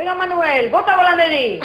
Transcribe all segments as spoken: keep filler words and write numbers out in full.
Venga, Manuel, bota volanderi.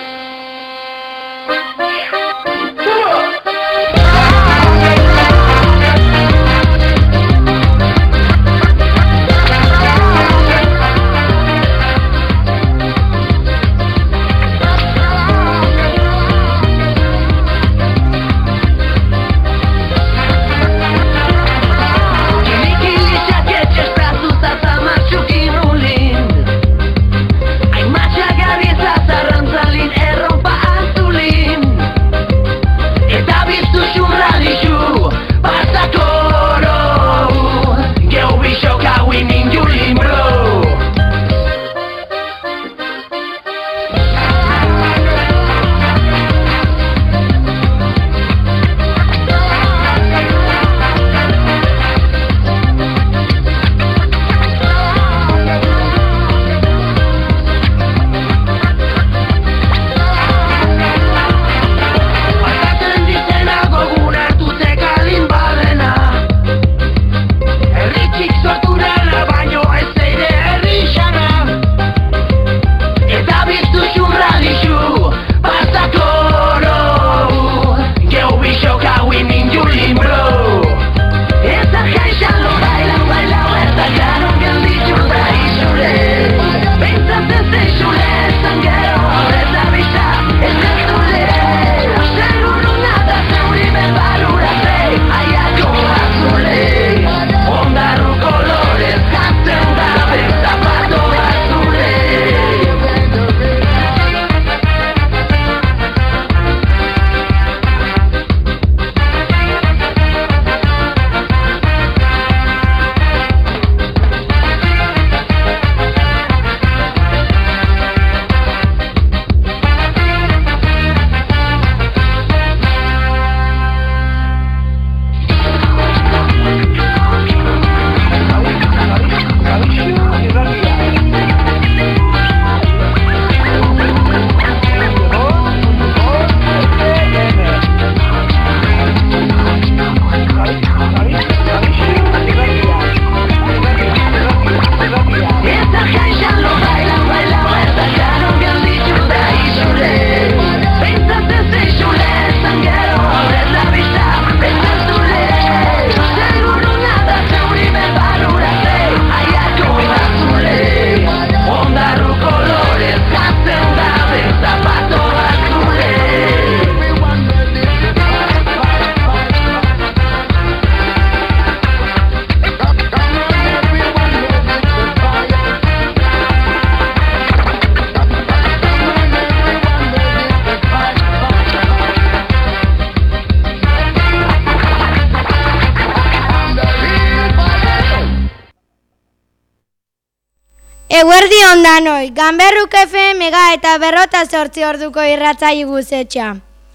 Eguerdi ondanoi, Ganberruk F M-ga eta berrota zortzi orduko irratzai guzetxa.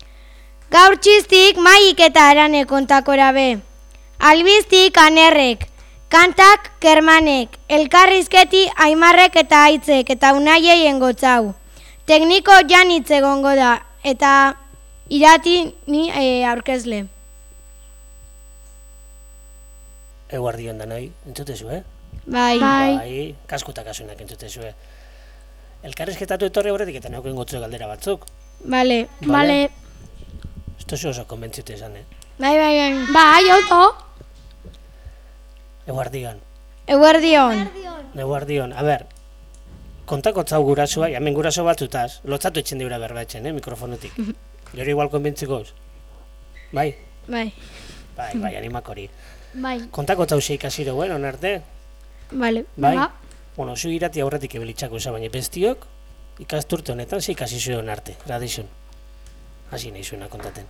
Gaur txistik maik eta arane kontakora be. Albiztik anerrek, kantak kermanek, elkarrizketi aimarrek eta aitzek eta unaiei engotzau. Tekniko janitz egongo da eta irati ni e, aurkezle. Eguerdi ondanoi, entzutezu, eh? Bai. Bai, kaskuta kasunak entzutezue. Elkarrizketatu etorri horretik eta neuken gotzu galdera batzuk. Bale. Bale. Esto zu oso konbentzute esan, eh? Bai, bai, bai. Bai, auto. Eguardion. Eguardion. Eguardion. A ber, kontako tzau gurasua, hemen guraso batzutaz, lotzatu etxen deura berbatzen, eh, mikrofonetik. Jori igual konbentzikoz. Bai? Bai. Bai, bai, animak hori. Bai. Kontako tzau zeik asiro, bueno, onarte? Bale. Bai? Ba. Bueno, zu irati aurretik ebilitzako za, baina bestiok, ikasturte honetan zeik hasi zuen arte, tradizion. Hasi nahi zuena kontaten.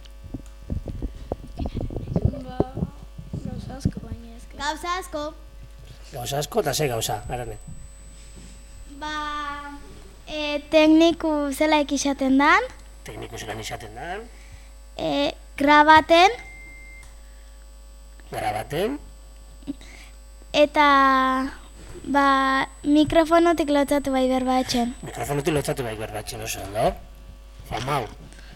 Ba, gauza asko baina ezke. Gauza asko. Gauza asko eta ze gauza, arane. Ba, e, tekniku zela ikisaten dan. Tekniku zelan izaten da. E, grabaten. Grabaten. Eta, ba, mikrofonotik lotzatu bai berbatzen. Mikrofonetik lotzatu bai berbatzen oso, ondo? Famau.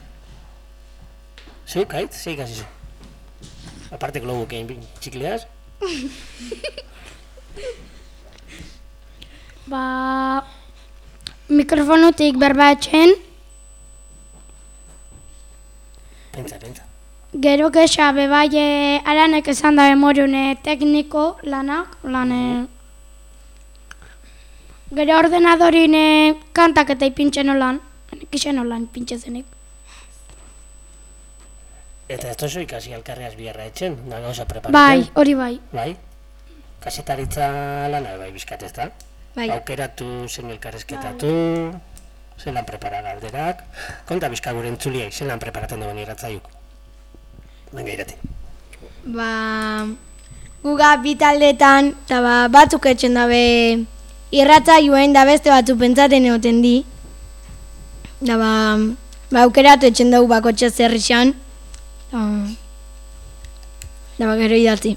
Zu, kait, ze ikasi zu? Aparte globuk egin txikleaz? Ba, mikrofonutik berbatzen, Pentsa, pentsa. gero kexa bebai e, aranek esan da memoriune tekniko lanak, lan gero ordenadorine kantak eta ipintzen olan, ikisen olan ipintzezenik. Eta ez tozu ikasi alkarreaz biharra etxen, da gauza preparatzen. Bai, hori bai. Bai? Kasetaritza lana bai bizkat ez da? Bai. Aukeratu, zen elkarrezketatu, zelan prepara galderak. Konta bizka gure entzuliai, zelan preparatzen duen irratzaiuk. Venga, irati. Ba, guga bi taldetan, eta ba, batzuk etxen dabe irratzaioen da beste batzuk pentsaten egoten di. Da ba, ba aukeratu etxen dugu bakotxe zerrixan. Da, da ba, gero idatzi.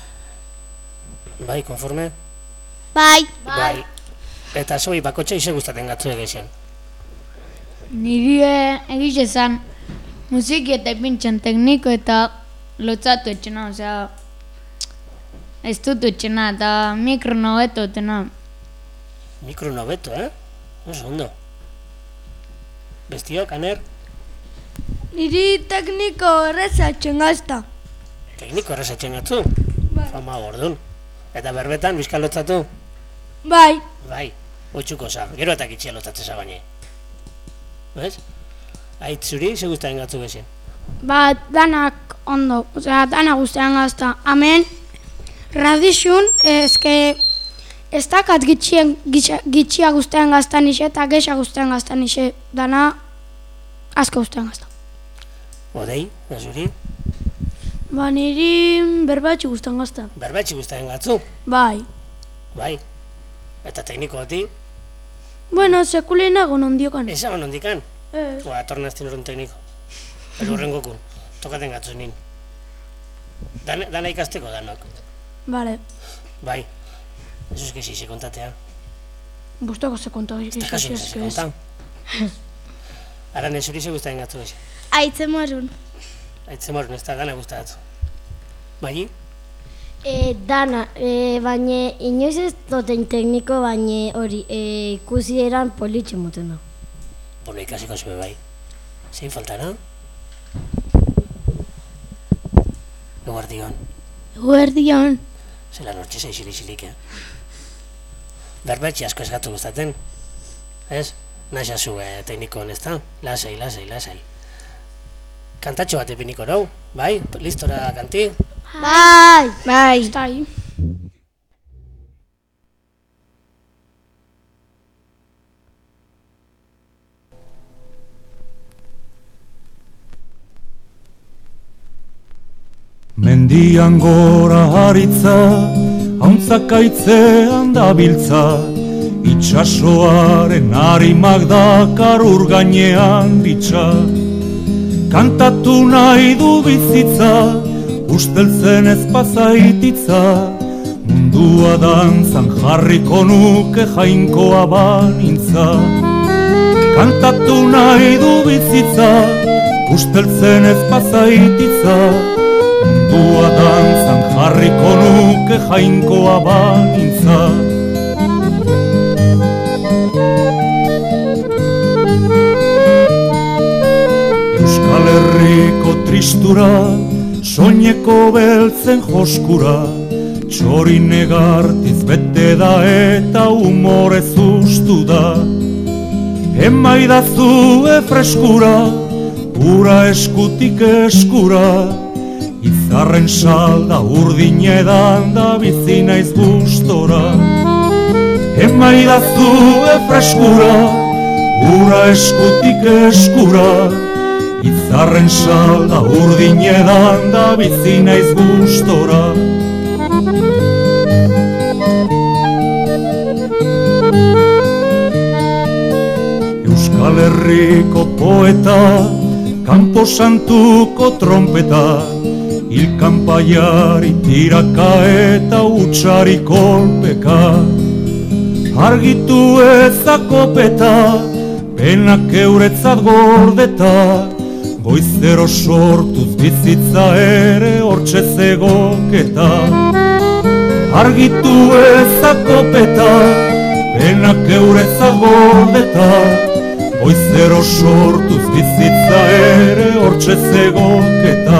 Bai, konforme? Bai. Bai. Eta zoi bakotxe ize gustaten gatzu egizien. Niri egiz esan musiki eta ipintzen tekniko eta lotzatu etxena, osea, ez dut etxena eta mikro nobeto etena. Mikro nobeto, eh? Oso ondo. Bestio, kaner? Niri tekniko erreza txengazta. Tekniko errezatzen gatzu? Fama gordun. Eta berbetan, bizka lotzatu? Bai, Bai, otxuko za, gero eta kitxia lotzatzeza baina. Bez? Ait zuri, ze guztaren gatzu bezien? ba, danak ondo, osea, danak guztian gazta. Hemen, radixun, ezke, ez dakat gitxien, gitxia, gitxia guztian gazta nixe eta gexa guztian gazta nixe, dana asko guztian gazta. Odei, da zuri? Ba, niri berbatxi guztian gazta. Berbatxi guztaren gatzu? Bai. Bai. Eta tekniko goti? Bueno, sekulenago nondiokan. Ezagon ondikan? Ez. Ba, atorna azten horren tekniko. Pero horren goku, tokaten gatzu nin. Dana, dana ikasteko danok. Vale. Bai. Ez uzke zize kontatea. Bustako se konta. Ez da kasu zize konta. Aran ez hori ze guztaren gatzu ez. Aitze morun. Aitzen morun, ez da dana gustatzu. Bai? E, dana, e, baina inoiz ez doten tekniko, baina hori e, ikusi eran politxe muten da. Bueno, ikasiko zube bai. Zein faltana? Eguardion. Guardian. Zelan hortxe zaizili zilik, eh? Berbetxi asko ez gatu gustaten. Ez? Naxa zu eh, teknikon, ez da? Lasai, lasai, lasai. Kantatxo bat epiniko nau, bai? Listora kanti? Bai! Bai! Está ahí. Mendian gora haritza, hauntzakaitzean dabiltza, itxasoaren harimak dakar ur gainean ditza. Kantatu nahi du bizitza, usteltzen ez pazaititza, mundua dantzan jarriko nuke jainkoa banintza. Kantatu nahi du bizitza, usteltzen ez pazaititza, mundua dantzan jarriko nuke jainkoa banintza. Euskal Herriko tristura, soineko beltzen joskura, txori negartiz bete da eta humorez ustu da. Emaidazue freskura, ura eskutik eskura, izarren salda urdin edan da bizi naiz gustora. Emaidazue freskura, ura eskutik eskura, izarren salda urdin edan da bizi naiz gustora. Euskal Herriko poeta, kanpo santuko trompeta, hilkanpaiari tiraka eta hutsari kolpeka. Argitu ezakopeta, penak euretzat gordeta, goizero sortuz bizitza ere hortxe zegoketa. Argitu ezakopeta, penak eurezat gordeta, goizero sortuz bizitza ere hortxe zegoketa.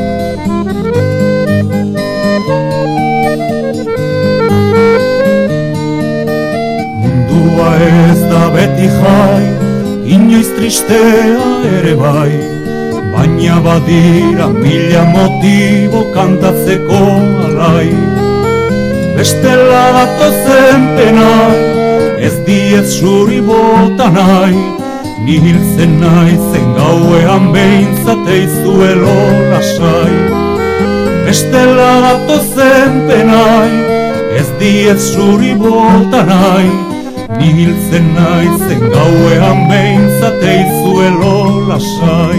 Mundua ez da beti jai, inoiz tristea ere bai, baina badira mila motibo kantatzeko alai. Bestela datozen penai, ez diez zuri bota nahi, ni hiltzen naizen gauean behintzate izuelo lasai. Bestela datozen penai, ez diez zuri bota nahi, ni hiltzen naizen gauean behintzate izuelo lasai.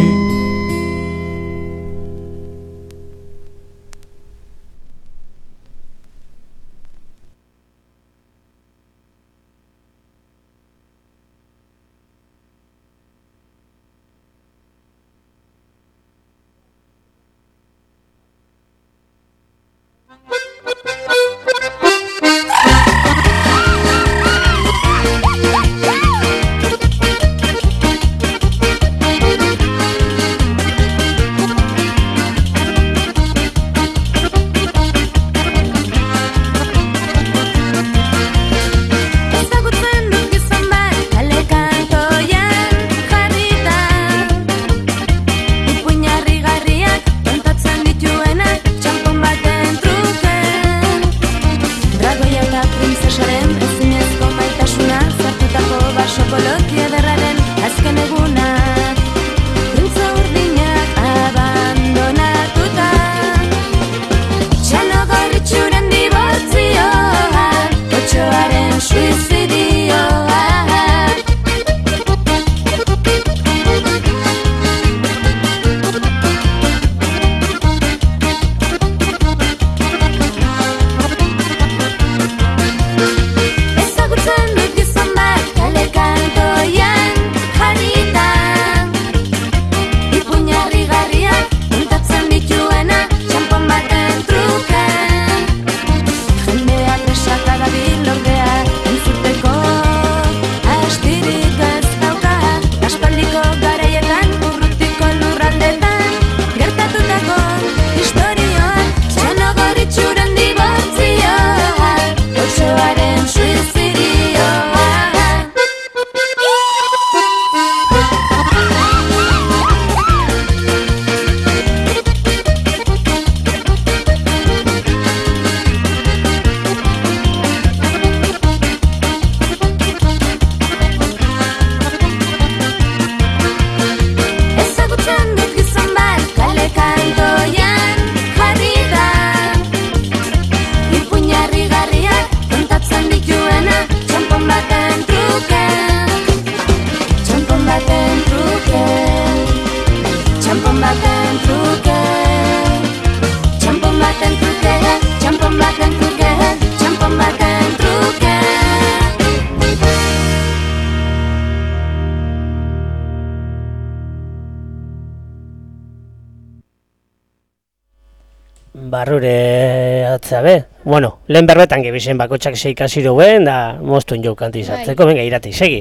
Barrure atzabe. Bueno, lehen berbetan gebisen bakotxak sei kasiro behen, da moztuen jau kantizartzeko, venga, irati, segi.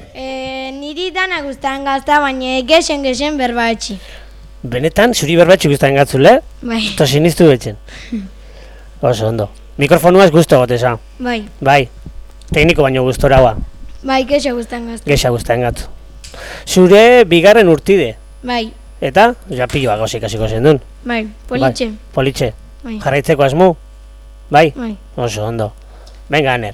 E, niri dana guztan gazta, baina gesen gesen berba etxi. Benetan, zuri berbatxu guztan gatzule? Bai. Eta siniztu betxen. Oso ondo. Mikrofonuaz guztu goteza. Bai. Bai. Tekniko baino guztora ba. Bai, gesa guztan gazta. Gesa guztan gatzu. Zure bigarren urtide. Bai. Eta, ja piloa gauz ikasiko zen duen. Bai, politxe. Bai, politxe. Bai. Jarraitzeko asmu? Bai? Bai. Oso ondo. Venga, Aner.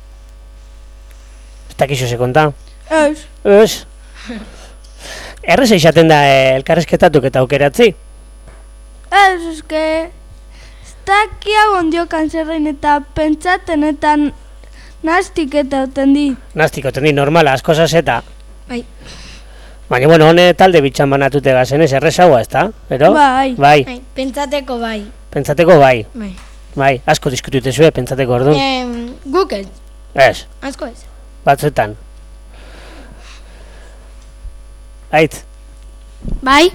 Ez dakizu ze konta? Ez. Ez. Errez eixaten da eh, elkarrezketatuk eta aukeratzi? Ez, eske... Ez dakia ondio kanzerrein eta pentsaten eta nastik eta oten di. Nastiko, tendi normala, asko zazeta. Bai. Baina, bueno, hone talde bitxan banatute gazen ez, errezagoa, ez da? Ero? Bai. Bai. Bai, pentsateko bai. Pentsateko bai. Bai. Bai, asko diskutute zue, pentsateko orduan. Eh, guk ez, Ez, asko ez. batzuetan. Aitz, Bai.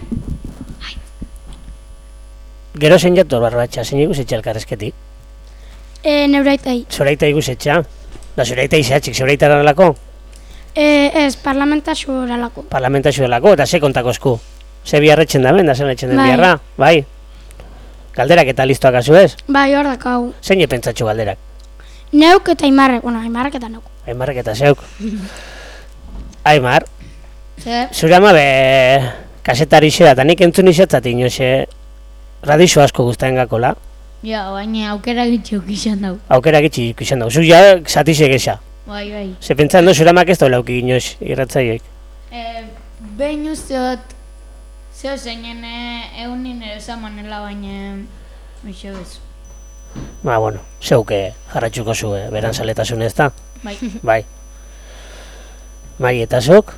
gero zein jator barbatxa, zein iguzetxe elkarrezketi? E, neuraitai. Zoraita iguzetxa, Da, zure aita izeatxik, zure aita eralako? E, ez, parlamentaxu oralako. Parlamentaxu delako, eta ze kontakozku? Ze biarretzen da ben, da zen etxen den Bai. biarra, bai? Galderak eta listoak azu ez? Bai, hor dakau. Zein epentsatxu galderak? Neuk eta Aimarrek, bueno, Aimarrek eta neuk. Aimarrek eta zeuk. Aimar, Zer? zure ama be kasetari xera, eta nik entzun izatzat inoxe radixo asko guztaen gakola. Ja, baina aukera gitxuk izan dau. Aukera gitxi ikusen dugu, zu ja zatixe gesa. Bai, bai. Ze pentsan do, zure amak ez da lauki inox irratzaiek. E, behin usteot, zeo zeinen eunin ere zamanela, baina... Eixo ez. Ba, bueno, zeuke jarratxuko zu, eh, beran saletasun ez da? Bai. Bai. Mai eta zuk,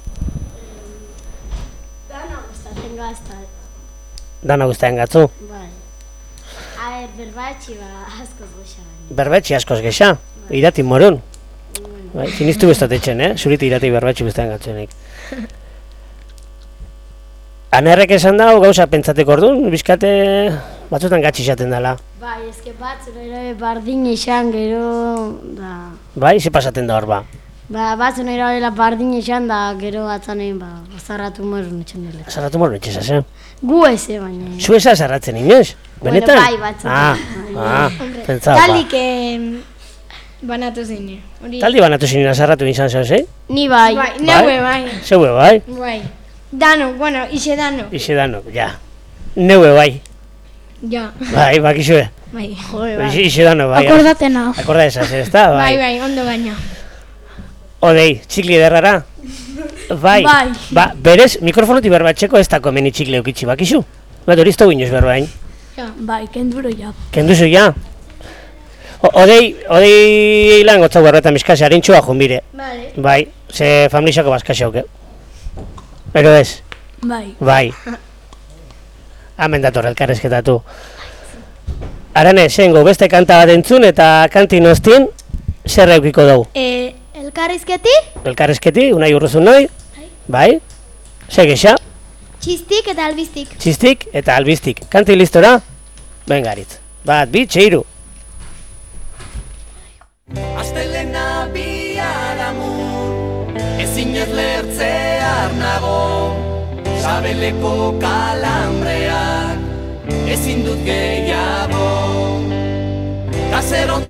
Dana gustatzen gazta. dana guztaen gatzu. Bai. A ber, berbatxi ba askoz goxa baina. Berbetxi askoz gesa, irati morun. Bai, sinistu bestatetxen, eh? Zuriti irati berbetxi guztaen gatzuenik. Anerrek esan dago gauza pentsateko orduan, bizkate batzutan gatsi izaten dela. Bai, eske batzun ere bardin esan gero, da... Bai, ze pasaten da hor ba. Ba, batzun ere bardin esan da gero atzanein, ba, zarratu morun etxen dela. Zarratu morun etxezaz, eh? Gu eze, baina... Zu eza zarratzen inoz? Benetan? Bueno, bai, batzutan. Ah, ah, pentsau ba. Taldik eh, banatu zine. Hori- Taldi banatu zinena zarratu izan zehoz, eh? Ni bai. Bai, neue bai. Zeue bai, Bai. Dano, bueno, ixe dano. ixe danok, ja. Neue bai, Ja. bai, bakizue. Bai. Jode, bai. Ixe, ixe dano bai. Akordatena. Akorda esaz, ez da? Bai, Bai. bai, ondo gaina. Odei, txikli ederrara? Bai. Bai. Ba, berez, mikrofonotik berbatxeko ez dako meni txikli eukitzi, bakizu? Bat hori ez dugu inoz berbain. Bai, kenduro ja. Kenduzu ja? O- Odei, odei lan gotzau berbetan bizkase, harintxua jumbire. Vale. Bai, ze familixako bazkase hauke. Ero ez? Bai. Bai. Hemen dator elkarrezketatu. Arane, zengo beste kanta bat entzun eta kantin ostien zer eukiko dugu. E, elkarrizketi, Elkarrezketi, unai urruzun noi? Bai. Segexa, txistik eta albiztik. txistik eta albiztik. Kanti listora? Bengaritz. Bat, bi, txeiru. Astelena biharamun, ezin ez lertzear nago, sabeleko kalambreak, ezin dut gehiago. Kaseron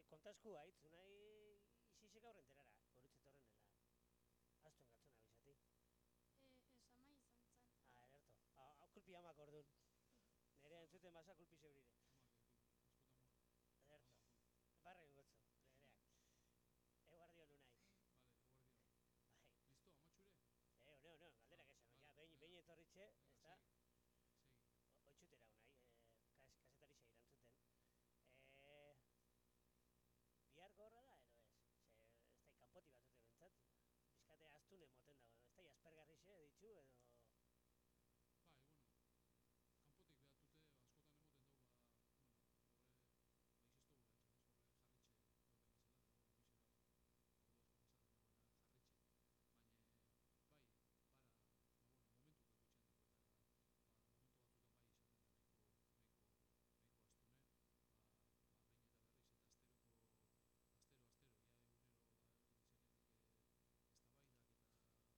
kontasku haitz, nahi isisek aurren terara, horutzet horrenela. Aztuen gatzuna bizati. E, ez ama izan zen. Ah, ererto. Ah, kulpi amak orduan. Nere entzuten basa kulpi zeurire. Ererto. Barren gotzo, nereak. Eguardion unai. Vale, eguardion. Bai. Listo, amatxure? Eh, one, one, galderak esan, ja, behin etorritxe, ez da? Segi. Oitxutera unai, kasetari xe irantzuten. Eh, bihar gorra da, edo ez? Ze, ez da, kanpoti bat dute bentsat. Bizkate astune moten dago, ez da, aspergarri xe ditzu, edo... Bai, bueno, kanpotik behatute, askotan emoten dugu, ba, bueno, horre, ba, izistu gura etxen, ez horre jarritxe, doten izela, eta bizera, ordu asko pasatzen dagoena jarritxe. Baina, bai, para, ba, bueno, momentu kako itxen dugu, eta, ba, momentu batzutan bai izaten da nahiko, nahiko, nahiko astune, ba, ba, behin eta berriz, eta asteroko, astero, astero, ja egunero, ba, izanetik, ez da baidak, eta,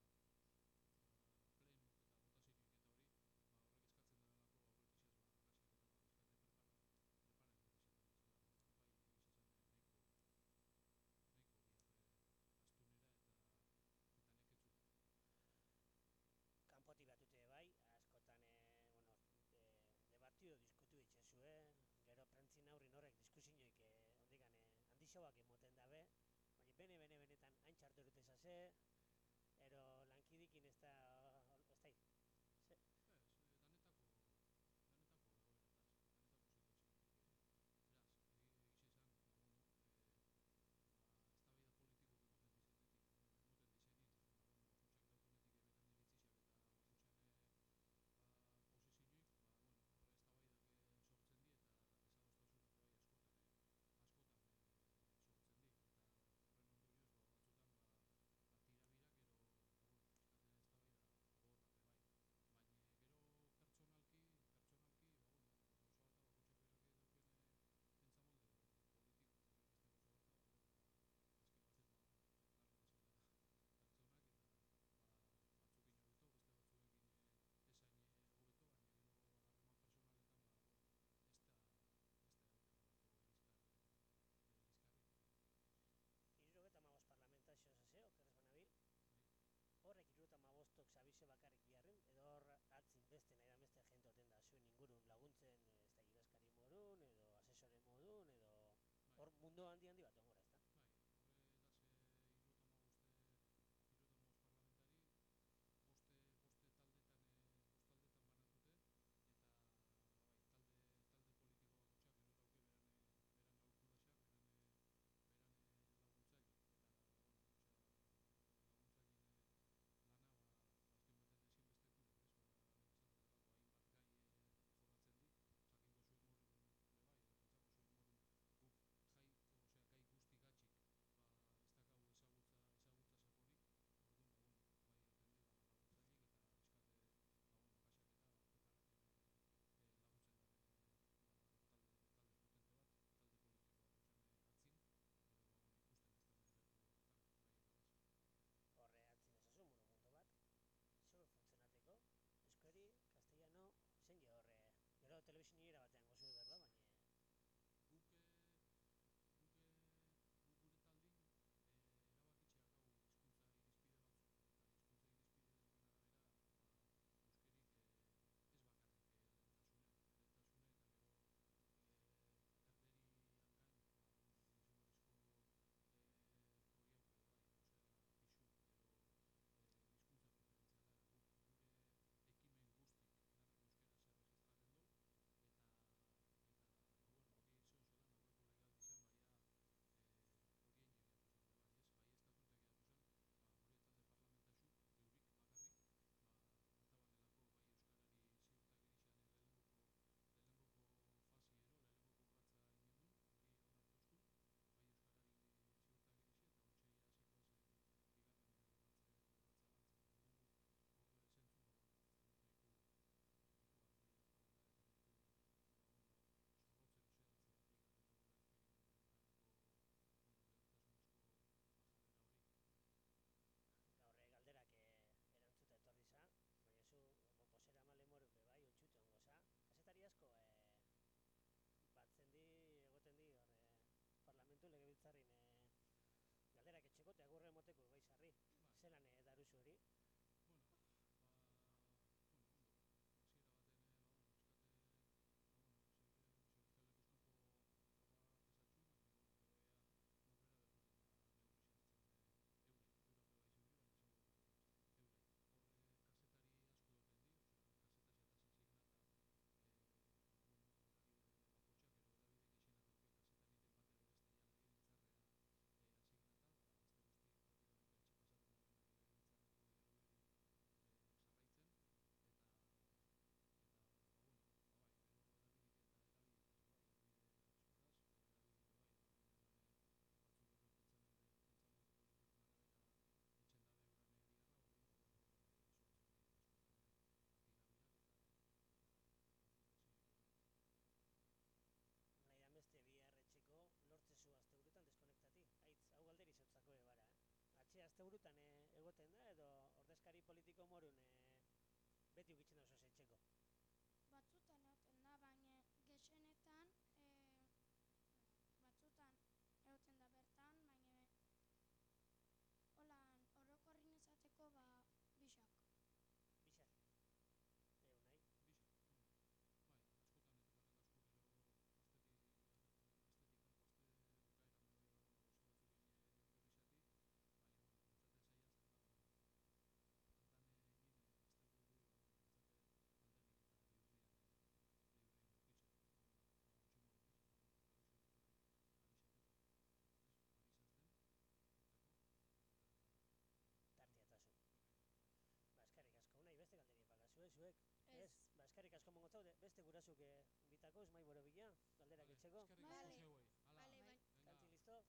pleno, eta botazioik eta hori, ba, horrek eskatzen dalako, ba, horrek izaz, ba, arrasiak eta, ba, bizkate prepara, prepara egin izaten dizela, ba, bai, izan nahiko, nahiko bihar astunera eta, eta neketzu. Kanpoti batute bai, askotan, e, bueno, e, debatio diskutu itxezu, eh? Gero prentzin aurrin horrek diskusinoik, e, ondikan, e, handixoak emoten dabe, baina bene, bene, benetan, hain txartu erute zase, ero lankidikin ez da, ez da, ze? Ez, danetako, danetako egoerataz, danetako situazioak. Beraz, egiz esan, ba, bueno, ba, ez da baida politiko emoten dizenetik, emoten dizenin, ba, bueno, bakotxak daukenetik ebetan iritzizak eta bakotxan ba, posizioik, ba, bueno, horre ez da baidak sortzen di eta desadostasunak bai askotan, askotan sortzen di, eta horren ondorioz, ba, batzutan, ba, ba, tirabirak, ero, eta, bueno, bizkate ez da baida gogorrak bai. Baina gero pertsonalki, pertsonalki, ba, bueno, gauza bat bakotxak berak dauken pentsamolde politiko, beste gauza bat, ba, bueno, ba, azken batzen, ba, bueno, lan bazela pertsonak, eta ba, batzuk ino beto, beste batzuekin esain hobeto, baina gero harreman personaletan, ba, bueno, ez da, ez da egoten horako bizkar, bizkarri. Irurogeta magos parlamentazio zase, okerrez banabil? Horrek irurogeta magostok sabize bakarrik biharren, edo hor atzin beste nahi da beste jentoten da zuen ingurun laguntzen, ez da, idazkari modun, edo asesore modun, edo hor mundu handi handi bat ongora, ez da? Bai, horre da ze irurogeta magoste, irurogeta magos parlamentari, boste, boste taldetan, bost taldetan banatute, eta bai, talde, talde politiko bakotxak gero dauke beran, beran aurkulaxak, beran, beran laguntzaile, eta, bueno, osea, laguntzaileen lana, ba, azken baten ezinbesteku, ez, ba, lehen esan dutela, hainbat gai jorratzen di, jakingo zuen morun, bai, edo pentsako zuen morun, guk jaiko, osea, gai guzti asteburutan e, egoten da, edo ordezkari politiko morun e, beti ukitzen oso etxeko. Batzutan egoten da, baina gexenetan e, batzutan egoten da bertan, baina holan orokorrin ezateko ba bisak. Bisak? Eo nahi? Bisa. Bai, askotan ez garen asko gero astetik astetik kanpo aste bukaeran edo bueno, oso batzuk egin edo bisatik, baina bueno, pentsate saia zen da. Andan egin asteburu pentsate alderik eta biurrian biurrian ukitxe. Txumo ez, hauxe abisateko. Ez, abisazten urteko Tartea tasu. Ba, eskarrik asko, nahi beste galderi pagazu, eh, zuek? Ez. Ba, eskarrik asko mongo zaude, beste gurasuk bitako, esmai boro bila, galderak itxeko. Eskerrik asko zeuei. Hala, Vale, bai. Kantzi listo?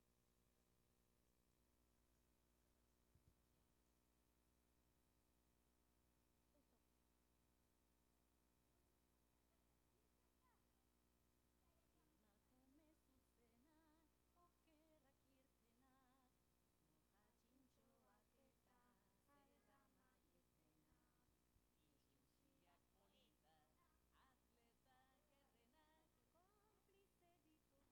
Emakume zuzenak, okerrak irtenak, moja txintxoak eta zerra maietenak. Ikusiak politak, atletak errenak, konplize ditu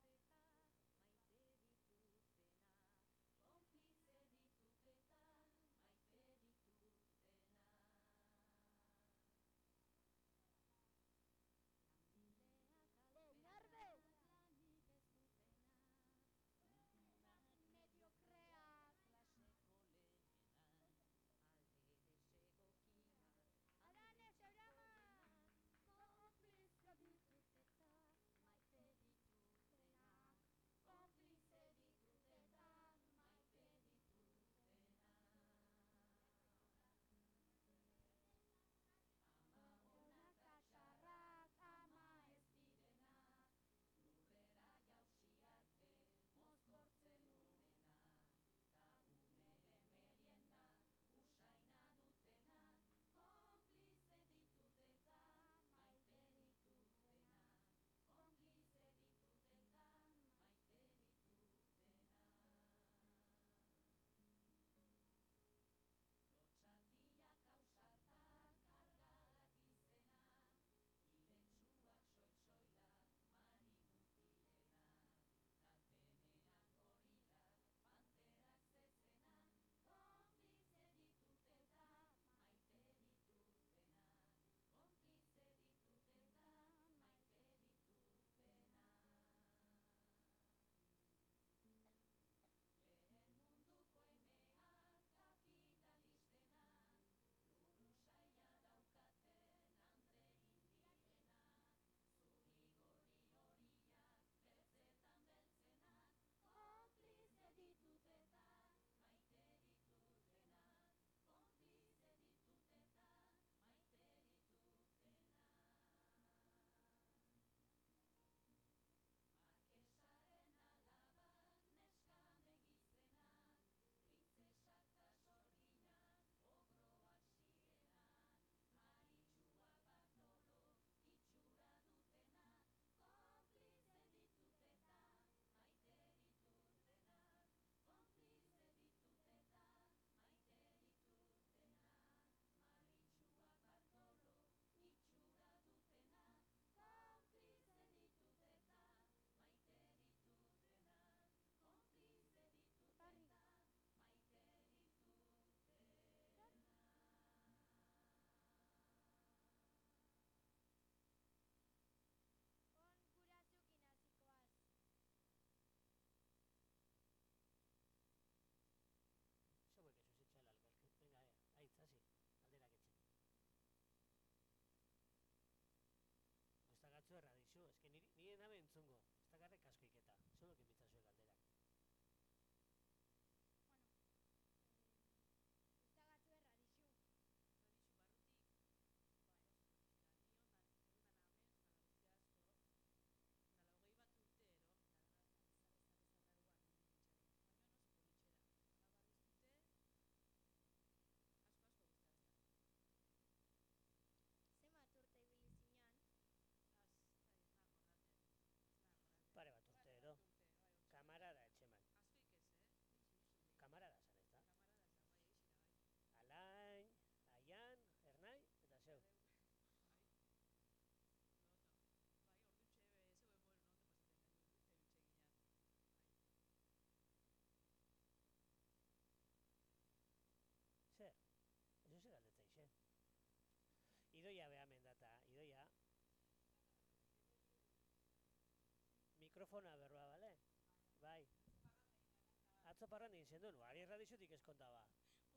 mikrofona berroa, bale? Bai. Atzo parranda egin zendun, ari radixutik eskontaba.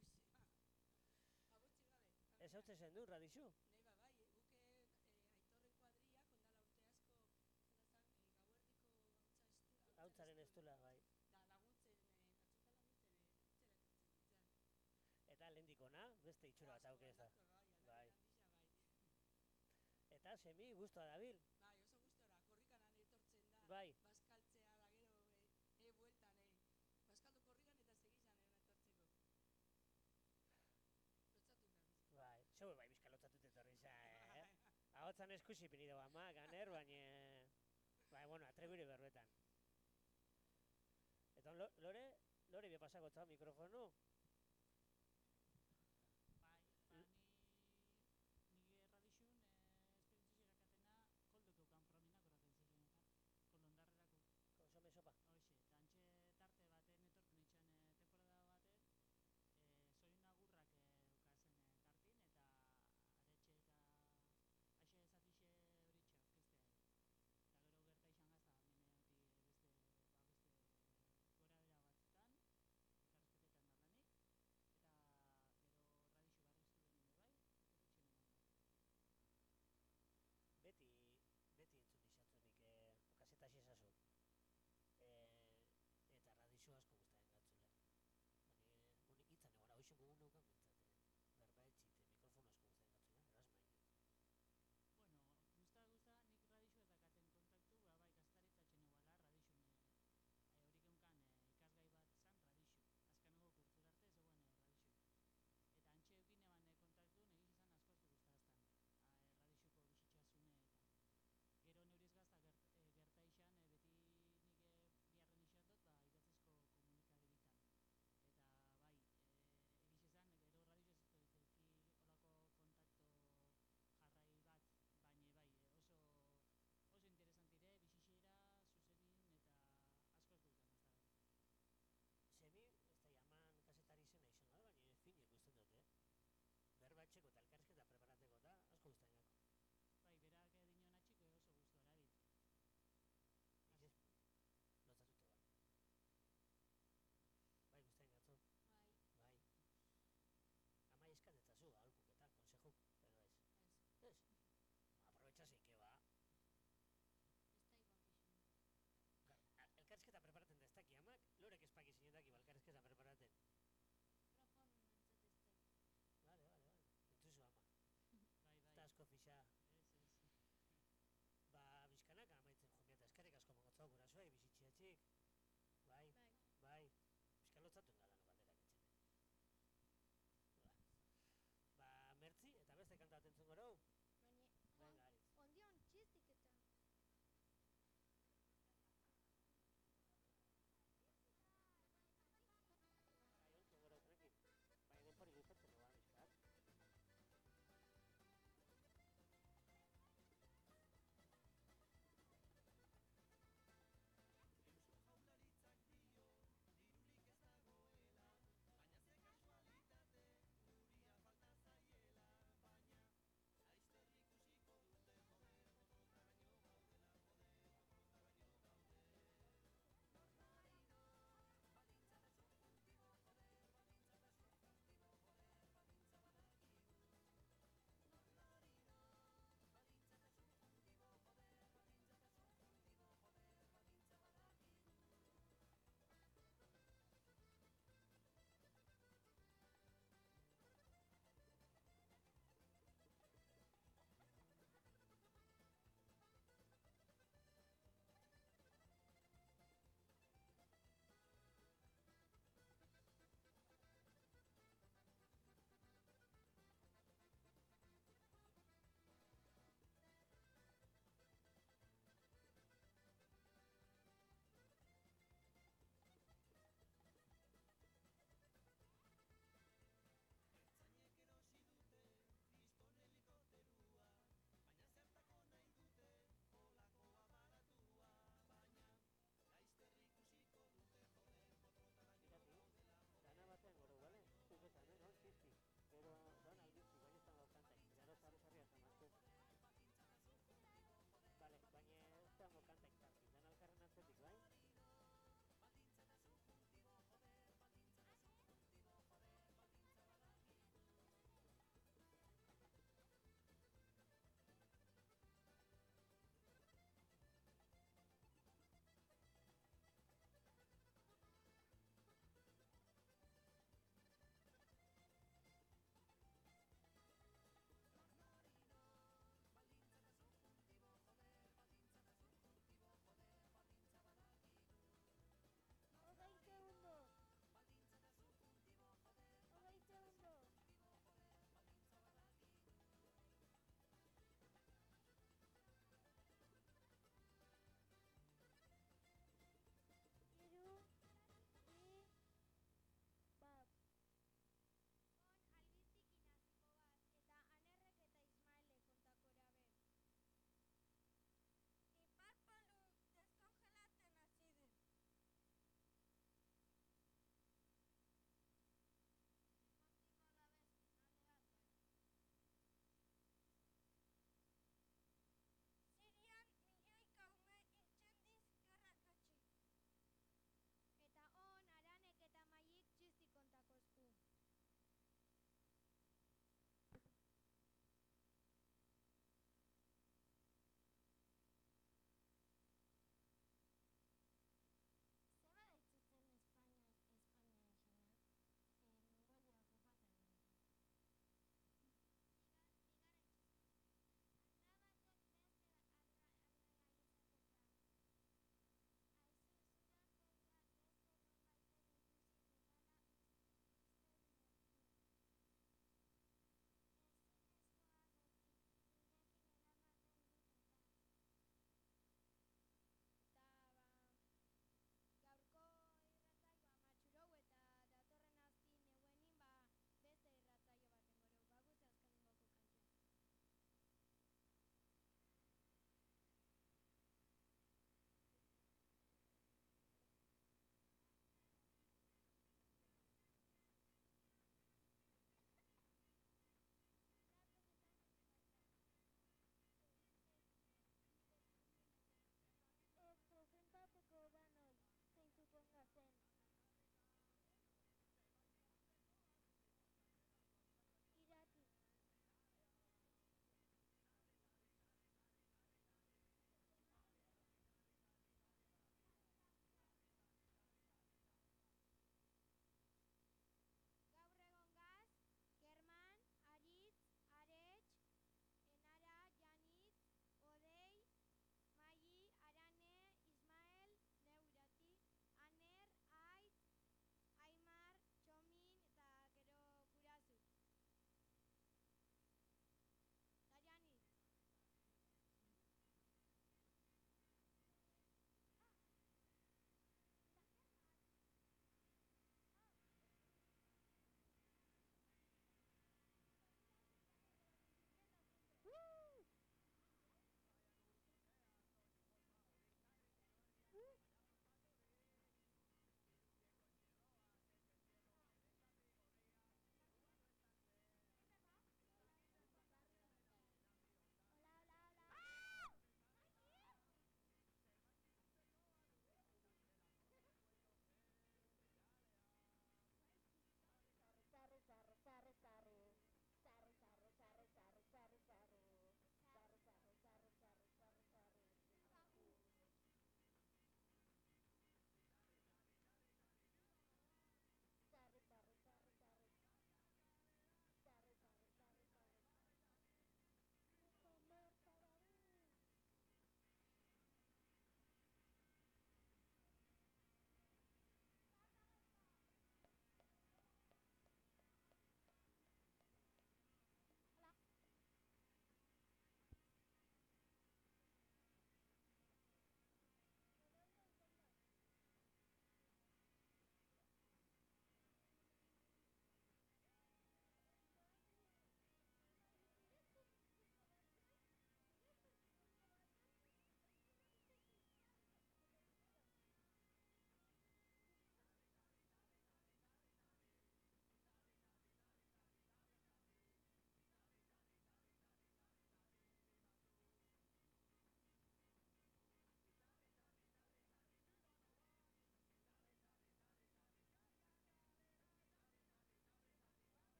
Ez hau zen du, radixu? Nei ba, bai, guke aitorren kuadria, kondala urte asko, zan, gauerdiko gautza estula. Hautzaren estula, bai. Da, laguntzen, batzuta laguntzen, itzela etortzen ditzen. Eta lehendikona, beste itxura bat auke ez da. Bai. Eta semi, guztua dabil. Bai, oso gustora, korrikanan etortzen da. Bai. Baskaltzea da gero, e, bueltan, e. Baskaldu korrikan eta segizan egon etortzeko. Lotzatu da. Bai, zeu bai bizkalotzatut etorri za, eh? Ahotzan eskusi pini dago ama, ganer, baina... Bai, bueno, atrebire berbetan. Eta lore, lore bi pasako txau mikrofonu.